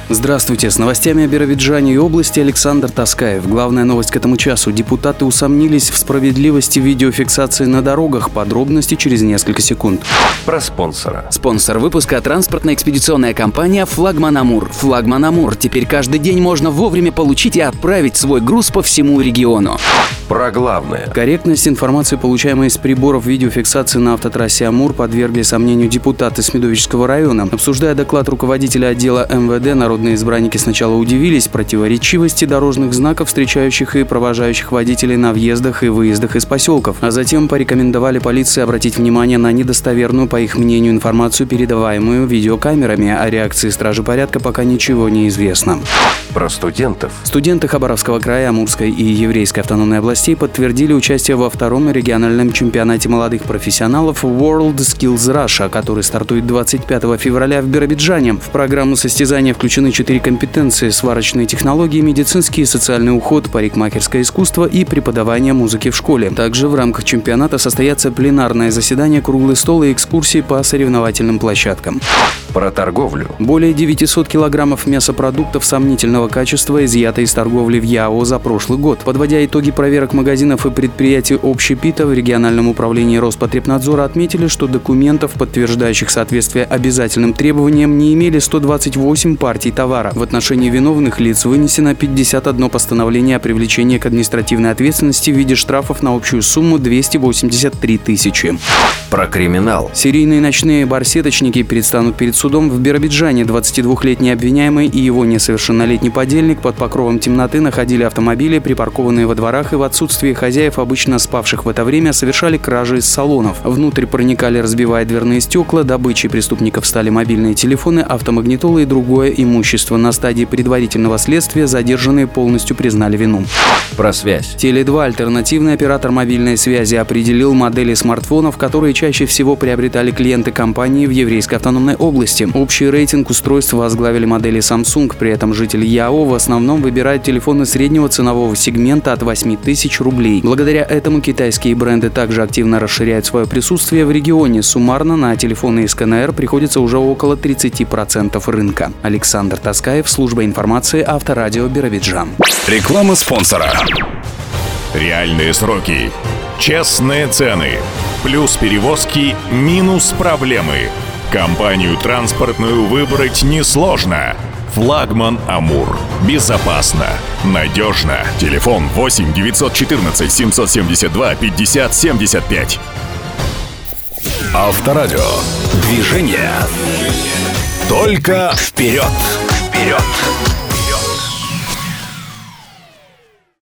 Здравствуйте, с новостями о Биробиджане и области Александр Таскаев. Главная новость к этому часу. Депутаты усомнились в справедливости видеофиксации на дорогах. Подробности через несколько секунд. Про спонсора. Спонсор выпуска — транспортно-экспедиционная компания «Флагман Амур». «Флагман Амур». Теперь каждый день можно вовремя получить и отправить свой груз по всему региону. Про главное. Корректность информации, получаемой из приборов видеофиксации на автотрассе Амур, подвергли сомнению депутаты Смедовического района. Обсуждая доклад руководителя отдела МВД, народные избранники сначала удивились противоречивости дорожных знаков, встречающих и провожающих водителей на въездах и выездах из поселков, а затем порекомендовали полиции обратить внимание на недостоверную, по их мнению, информацию, передаваемую видеокамерами. О реакции стражи порядка пока ничего не известно. Про студентов. Студенты Хабаровского края, Амурской и Еврейской автономной областей подтвердили участие во втором региональном чемпионате молодых профессионалов World Skills Russia, который стартует 25 февраля в Биробиджане. В программу состязания включены 4 компетенции: сварочные технологии, медицинский и социальный уход, парикмахерское искусство и преподавание музыки в школе. Также в рамках чемпионата состоятся пленарное заседание, круглый стол и экскурсии по соревновательным площадкам. Про торговлю. Более 900 килограммов мясопродуктов сомнительного качества изъято из торговли в ЯО за прошлый год. Подводя итоги проверок магазинов и предприятий общепита, в региональном управлении Роспотребнадзора отметили, что документов, подтверждающих соответствие обязательным требованиям, не имели 128 партий товара. В отношении виновных лиц вынесено 51 постановление о привлечении к административной ответственности в виде штрафов на общую сумму 283 тысячи. Про криминал. Серийные ночные барсеточники предстанут перед судом в Биробиджане. 22-летний обвиняемый и его несовершеннолетний подельник под покровом темноты находили автомобили, припаркованные во дворах, и в отсутствии хозяев, обычно спавших в это время, совершали кражи из салонов. Внутрь проникали, разбивая дверные стекла. Добычей преступников стали мобильные телефоны, автомагнитолы и другое имущество. На стадии предварительного следствия задержанные полностью признали вину. Про связь. Теле2, альтернативный оператор мобильной связи, определил модели смартфонов, которые чаще всего приобретали клиенты компании в Еврейской автономной области. Общий рейтинг устройств возглавили модели Samsung. При этом жители ЯО в основном выбирают телефоны среднего ценового сегмента от 8 тысяч рублей. Благодаря этому китайские бренды также активно расширяют свое присутствие в регионе. Суммарно на телефоны из КНР приходится уже около 30% рынка. Александр Таскаев, служба информации, Авторадио Биробиджан. Реклама спонсора. Реальные сроки, честные цены, плюс перевозки, минус проблемы. Компанию транспортную выбрать несложно. «Флагман Амур». Безопасно, надежно. Телефон 8 914 772 50 75. Авторадио. Движение. Только вперед. Вперед.